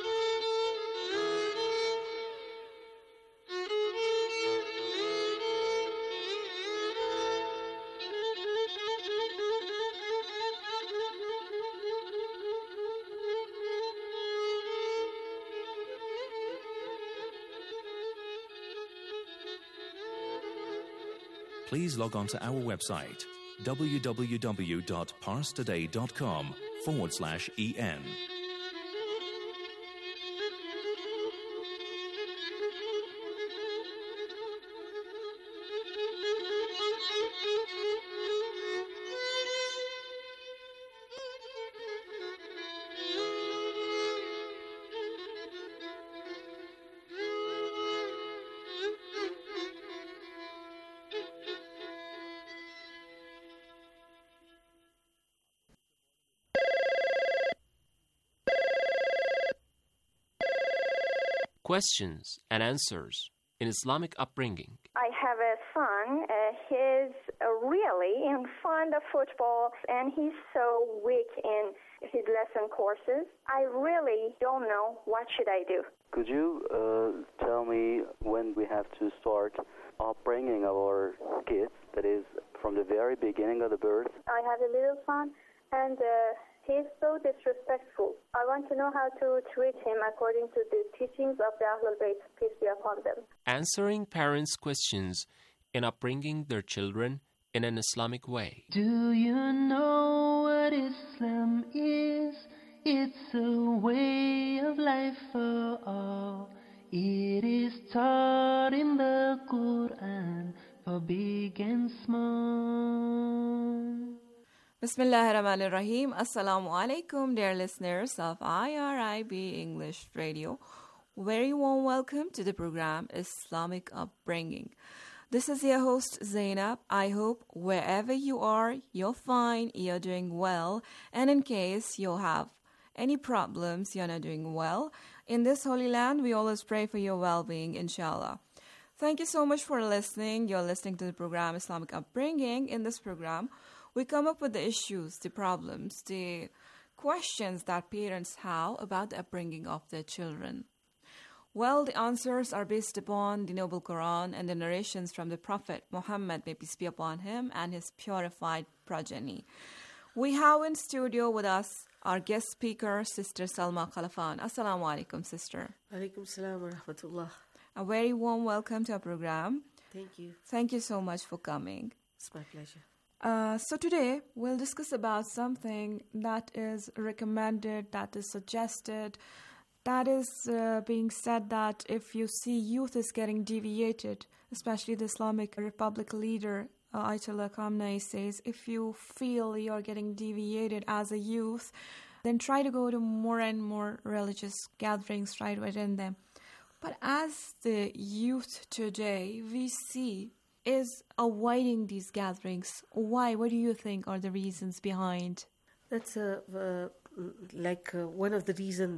Please log on to our website www.parstoday.com forward slash en. Questions and answers in Islamic upbringing. I have a son. Uh, he's uh, really in fond of football, and he's so weak in his lesson courses. I really don't know what should I do. Could you uh, tell me when we have to start upbringing our kids, that is, from the very beginning of the birth? I have a little son, and uh, he's so disrespectful. I want to know how to treat him according to the teachings of the Ahlul Bayt, peace be upon them. Answering parents' questions in upbringing their children in an Islamic way. Do you know what Islam is? It's a way of life for all. It is taught in the Quran for big and small. Bismillahirrahmanirrahim. Assalamu alaikum, dear listeners of I R I B English Radio. Very warm welcome to the program Islamic Upbringing. This is your host Zainab. I hope wherever you are, you're fine, you're doing well. And in case you have any problems, you're not doing well, in this holy land, we always pray for your well-being, inshallah. Thank you so much for listening. You're listening to the program Islamic Upbringing. In this program, we come up with the issues, the problems, the questions that parents have about the upbringing of their children. Well, the answers are based upon the Noble Quran and the narrations from the Prophet Muhammad, may peace be upon him, and his purified progeny. We have in studio with us our guest speaker, Sister Salma Khalafan. Assalamu alaikum, sister. Alaikum salam wa rahmatullah. A very warm welcome to our program. Thank you. Thank you so much for coming. It's my pleasure. Uh, so today we'll discuss about something that is recommended, that is suggested, that is uh, being said that if you see youth is getting deviated, especially the Islamic Republic leader uh, Ayatollah Khamenei says, if you feel you're getting deviated as a youth, then try to go to more and more religious gatherings right within them. But as the youth today, we see is avoiding these gatherings. Why? What do you think are the reasons behind? That's uh, uh, like uh, one of the reasons that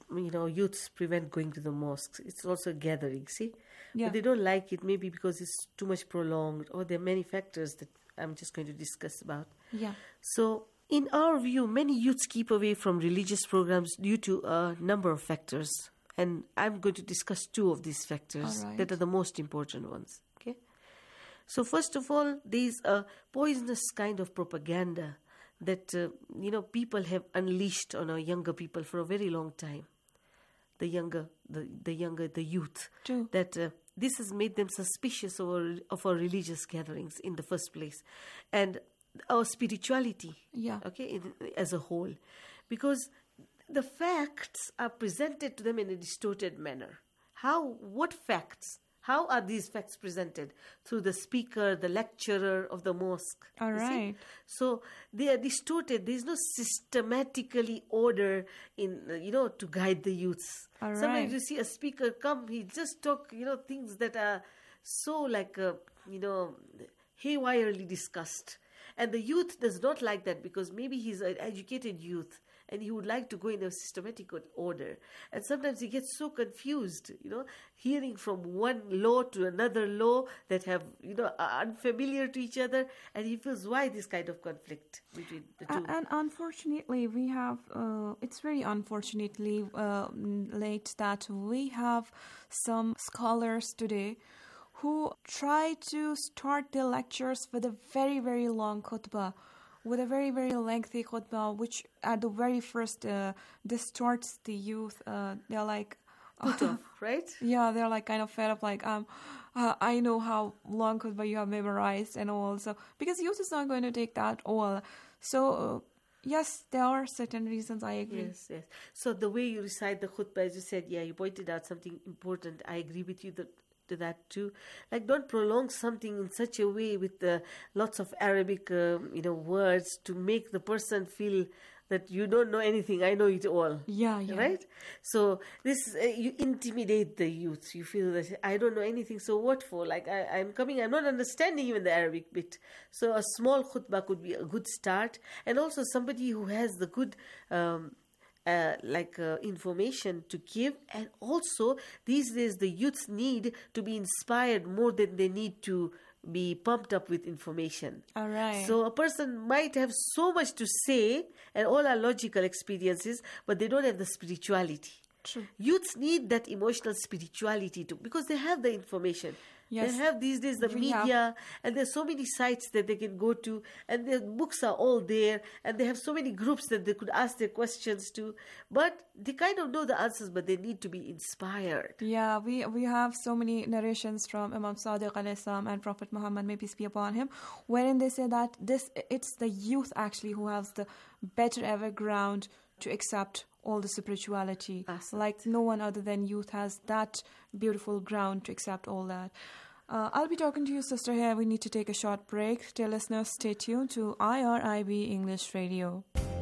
you know, youths prevent going to the mosques. It's also a gathering, see? Yeah. But they don't like it maybe because it's too much prolonged, or there are many factors that I'm just going to discuss about. Yeah. So, in our view, many youths keep away from religious programs due to a number of factors. And I'm going to discuss two of these factors All right. that are the most important ones. Okay. So, first of all, there's a poisonous kind of propaganda that, uh, you know, people have unleashed on our younger people for a very long time. The younger, the, the younger, the youth. True. That uh, this has made them suspicious of our, of our religious gatherings in the first place. And our spirituality, Yeah. okay, in, as a whole. Because the facts are presented to them in a distorted manner. How, what facts? How are these facts presented? Through the speaker, the lecturer of the mosque. All you see? right. So they are distorted. There is no systematically order in, uh, you know, to guide the youths. All Sometimes right. you see a speaker come, he just talk, you know, things that are so like, uh, you know, haywirely discussed. And the youth does not like that because maybe he's an educated youth and he would like to go in a systematic order. And sometimes he gets so confused, you know, hearing from one law to another law that have, you know, are unfamiliar to each other. And he feels, why this kind of conflict between the two? A- And unfortunately, we have, uh, it's very unfortunately uh, late that we have some scholars today who try to start their lectures with a very, very long khutbah, with a very, very lengthy khutbah, which at the very first uh, distorts the youth. Uh, they're like... Put off, right? Yeah, they're like kind of fed up, like, um, uh, I know how long khutbah you have memorized and all. So, because youth is not going to take that all. So, uh, yes, there are certain reasons, I agree. Yes, yes. So the way you recite the khutbah, as you said, yeah, you pointed out something important. I agree with you that to that too. Like, don't prolong something in such a way with uh, lots of Arabic, uh, you know, words to make the person feel that you don't know anything. I know it all. Yeah, yeah. Right? So this, uh, you intimidate the youth. You feel that I don't know anything. So what for? Like, I, I'm coming, I'm not understanding even the Arabic bit. So a small khutbah could be a good start. And also somebody who has the good... Um, Uh, like uh, information to give. And also these days the youths need to be inspired more than they need to be pumped up with information. All right. So a person might have so much to say and all our logical experiences, but they don't have the spirituality. True. Youths need that emotional spirituality too, because they have the information. Yes. They have these days the We media, have. and there's so many sites that they can go to, and their books are all there, and they have so many groups that they could ask their questions to. But they kind of know the answers, but they need to be inspired. Yeah, we we have so many narrations from Imam Sadiq alayhi salam and Prophet Muhammad, may peace be upon him, wherein they say that this it's the youth actually who has the better ever ground to accept all the spirituality. Like no one other than youth has that beautiful ground to accept all that. Uh, I'll be talking to you, sister, here. We need to take a short break. Dear listeners, stay tuned to I R I B English Radio.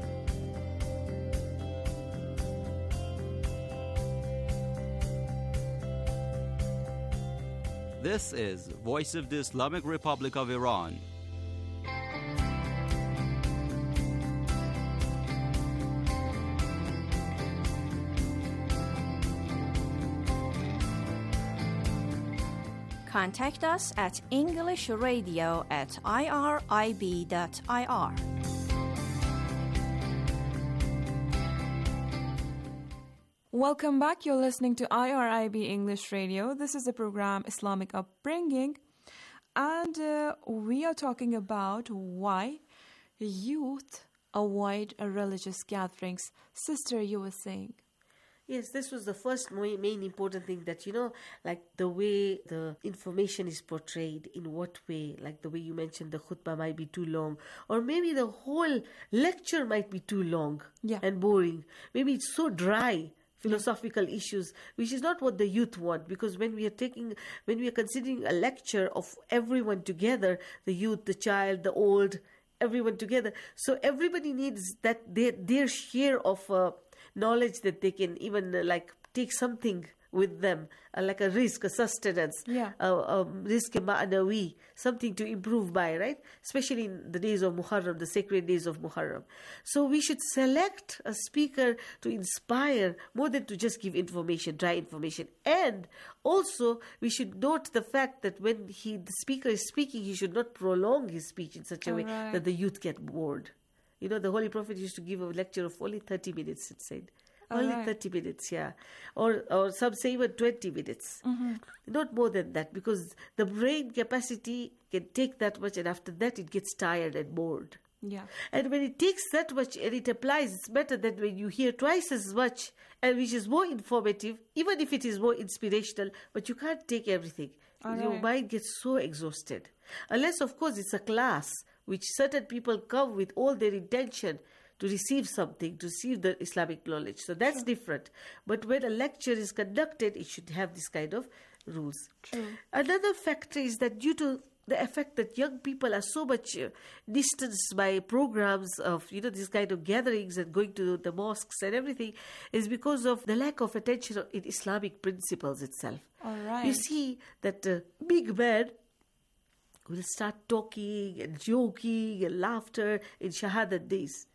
This is Voice of the Islamic Republic of Iran. Contact us at English Radio at I R I B dot I R. Welcome back. You're listening to I R I B English Radio. This is the program Islamic Upbringing. And uh, we are talking about why youth avoid religious gatherings. Sister, you were saying. Yes, this was the first main, main important thing, that, you know, like the way the information is portrayed, in what way, like the way you mentioned the khutbah might be too long, or maybe the whole lecture might be too long yeah. and boring. Maybe it's so dry, philosophical yeah. issues, which is not what the youth want, because when we are taking, when we are considering a lecture of everyone together, the youth, the child, the old, everyone together, so everybody needs that their, their share of uh, knowledge, that they can even uh, like take something with them, uh, like a risk, a sustenance, Yeah. a, a risk ma'anawi, something to improve by, right? Especially in the days of Muharram, the sacred days of Muharram. So we should select a speaker to inspire more than to just give information, dry information. And also, we should note the fact that when he, the speaker is speaking, he should not prolong his speech in such a way Alright. that the youth get bored. You know, the Holy Prophet used to give a lecture of only thirty minutes, it said. Only Alright. thirty minutes, yeah. Or or some say even twenty minutes. Mhm. Not more than that, because the brain capacity can take that much, and after that it gets tired and bored. Yeah. And when it takes that much and it applies, it's better than when you hear twice as much, and which is more informative, even if it is more inspirational, but you can't take everything. All Your right. mind gets so exhausted. Unless, of course, it's a class which certain people come with all their intention to receive something, to receive the Islamic knowledge. So that's different. But when a lecture is conducted, it should have this kind of rules. True. Another factor is that due to the effect that young people are so much uh, distanced by programs of, you know, this kind of gatherings and going to the mosques and everything, is because of the lack of attention in Islamic principles itself. All right. You see that uh, big man will start talking and joking and laughter in Shahadat days.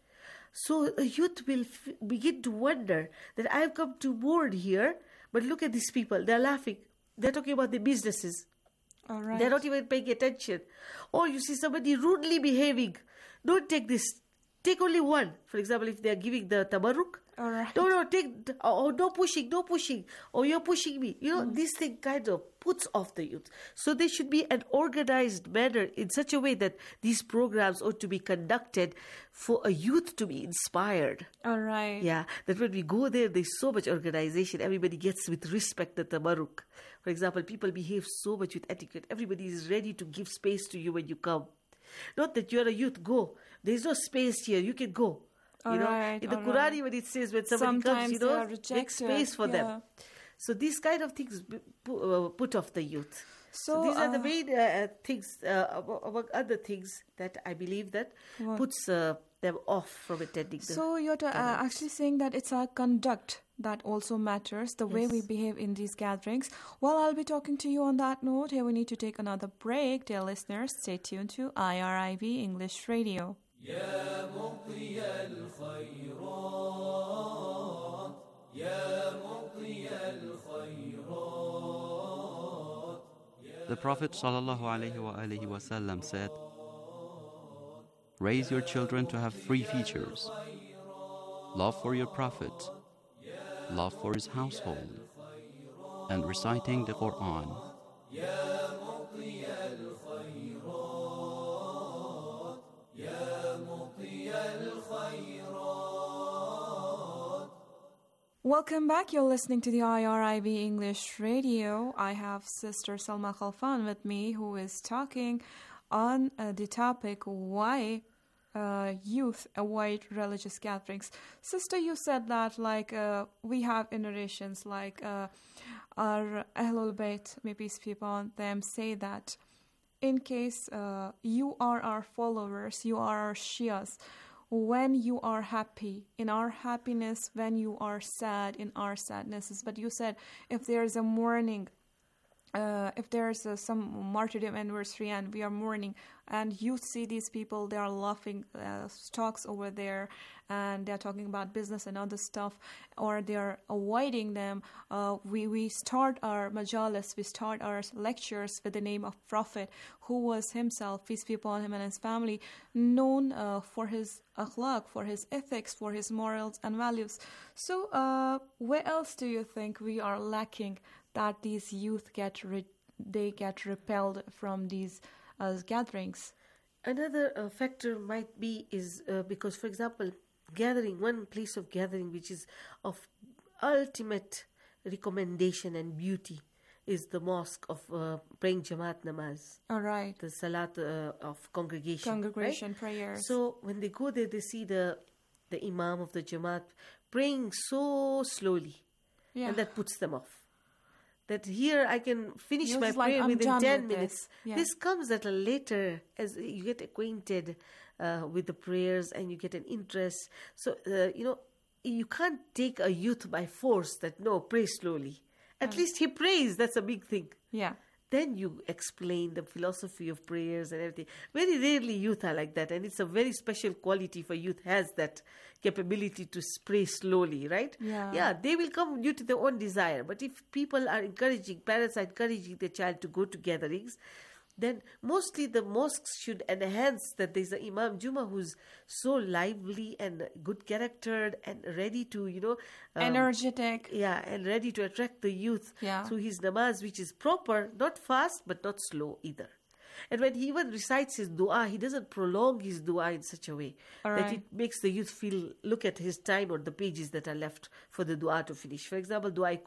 So a youth will f- begin to wonder that I've come to board here, but look at these people, they're laughing. They're talking about their businesses. All right. They're not even paying attention. Or you see somebody rudely behaving. Don't take this. Take only one. For example, if they're giving the tabarruk. All right. No, no, take, oh, no pushing, no pushing. Or you're pushing me. You know, mm. this thing kind of puts off the youth. So there should be an organized manner in such a way that these programs ought to be conducted for a youth to be inspired. All right. Yeah, that when we go there, there's so much organization. Everybody gets with respect the tabarruk. For example, people behave so much with etiquette. Everybody is ready to give space to you when you come. Not that you're a youth, go. There's no space here, you can go. You All know, right, in the all Quran, right. when it says when somebody Sometimes comes, you they know, are make rejected, space for yeah. them. So these kind of things b- pu- uh, put off the youth. So, So, these are the uh, main uh, things, uh, among, among other things that I believe that What? puts uh, them off from attending the So you're t- uh, gatherings. actually saying that it's our conduct that also matters, the way we Yes. behave in these gatherings. Well, I'll be talking to you on that note. Here we need to take another break. Dear listeners, stay tuned to I R I B English Radio. يا مطي الخيرات يا مطي الخيرات. The Prophet sallallahu alaihi wa alihi wasallam said, "Raise your children to have three features: love for your Prophet, love for his household, and reciting the Quran." يا مطي الخيرات يا مطي الخيرات. Welcome back. You're listening to the I R I B English Radio. I have Sister Salma Khalfan with me, who is talking on uh, the topic why uh, youth avoid religious gatherings. Sister, you said that like uh, we have in narrations like uh, our Ahlul Bayt, may peace be upon them, say that in case uh, you are our followers, you are our Shias, when you are happy, in our happiness, when you are sad, in our sadnesses. But you said if there is a mourning, uh, if there is a, some martyrdom anniversary and we are mourning, and you see these people, they are laughing uh, stocks over there, and they are talking about business and other stuff, or they are avoiding them. Uh, we, we start our majalis, we start our lectures with the name of Prophet, who was himself, peace be upon him and his family, known uh, for his akhlaq, for his ethics, for his morals and values. So uh, where else do you think we are lacking that these youth get re- they get repelled from these uh, gatherings? Another uh, factor might be is uh, because, for example, gathering, one place of gathering which is of ultimate recommendation and beauty is the mosque of uh, praying Jamaat Namaz. All right. The Salat uh, of congregation. Congregation right? prayers. So when they go there, they see the the Imam of the Jamaat praying so slowly. Yeah. And that puts them off. That here I can finish Feels my like prayer I'm within done ten with minutes. this. Yeah. This comes at a later as you get acquainted uh, with the prayers and you get an interest. So, uh, you know, you can't take a youth by force that, no, pray slowly. At least he prays. That's a big thing. Yeah. Then you explain the philosophy of prayers and everything. Very rarely youth are like that, and it's a very special quality for youth, has that capability to pray slowly, right? Yeah. Yeah, they will come due to their own desire. But if people are encouraging, parents are encouraging their child to go to gatherings, then mostly the mosques should enhance that there's an Imam Juma who's so lively and good charactered and ready to, you know... Um, energetic. Yeah, and ready to attract the youth yeah. through his namaz, which is proper, not fast, but not slow either. And when he even recites his dua, he doesn't prolong his dua in such a way All that right. it makes the youth feel, look at his time or the pages that are left for the dua to finish. For example, dua